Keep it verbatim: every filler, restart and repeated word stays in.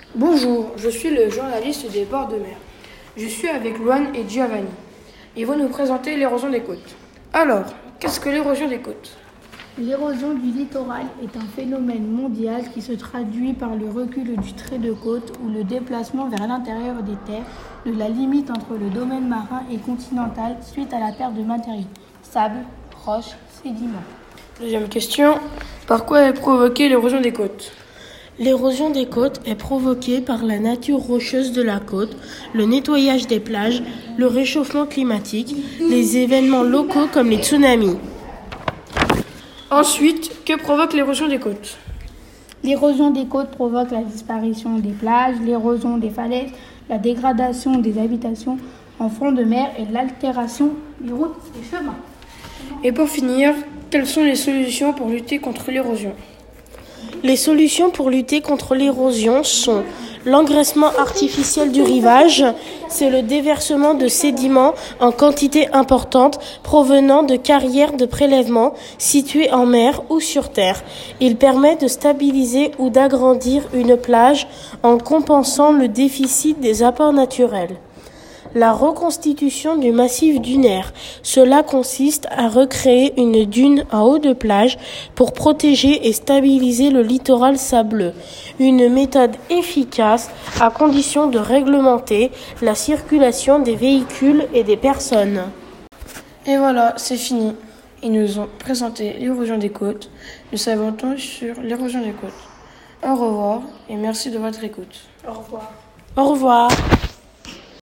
Bonjour, je suis le journaliste des bords de mer. Je suis avec Luan et Giovanni. Ils vont nous présenter l'érosion des côtes. Alors, qu'est-ce que l'érosion des côtes ? L'érosion du littoral est un phénomène mondial qui se traduit par le recul du trait de côte ou le déplacement vers l'intérieur des terres de la limite entre le domaine marin et continental suite à la perte de matériaux, sable, roches, sédiments. Deuxième question, par quoi est provoquée l'érosion des côtes ? L'érosion des côtes est provoquée par la nature rocheuse de la côte, le nettoyage des plages, le réchauffement climatique, les événements locaux comme les tsunamis. Ensuite, que provoque l'érosion des côtes ? L'érosion des côtes provoque la disparition des plages, l'érosion des falaises, la dégradation des habitations en fond de mer et l'altération des routes et chemins. Et pour finir, quelles sont les solutions pour lutter contre l'érosion ? Les solutions pour lutter contre l'érosion sont l'engraissement artificiel du rivage, c'est le déversement de sédiments en quantité importante provenant de carrières de prélèvement situées en mer ou sur terre. Il permet de stabiliser ou d'agrandir une plage en compensant le déficit des apports naturels. La reconstitution du massif dunaire. Cela consiste à recréer une dune en haut de plage pour protéger et stabiliser le littoral sableux. Une méthode efficace à condition de réglementer la circulation des véhicules et des personnes. Et voilà, c'est fini. Ils nous ont présenté l'érosion des côtes. Nous savons tout sur l'érosion des côtes. Au revoir et merci de votre écoute. Au revoir. Au revoir.